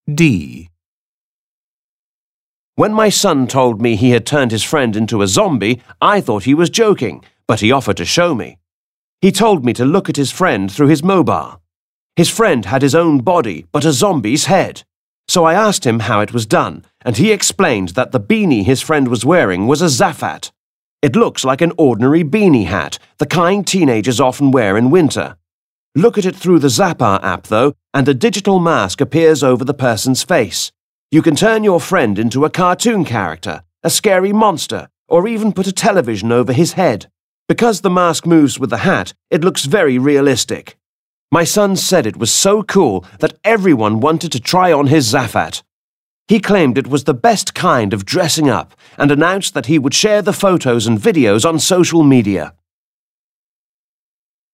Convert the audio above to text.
D. When my son told me he had turned his friend into a zombie, I thought he was joking, but he offered to show me. He told me to look at his friend through his mobile. His friend had his own body, but a zombie's head. So I asked him how it was done, and he explained that the beanie his friend was wearing was a Zaffat. It looks like an ordinary beanie hat, the kind teenagers often wear in winter. Look at it through the Zappar app, though, and a digital mask appears over the person's face. You can turn your friend into a cartoon character, a scary monster, or even put a television over his head. Because the mask moves with the hat, it looks very realistic. My son said it was so cool that everyone wanted to try on his Zaffat. He claimed it was the best kind of dressing up and announced that he would share the photos and videos on social media.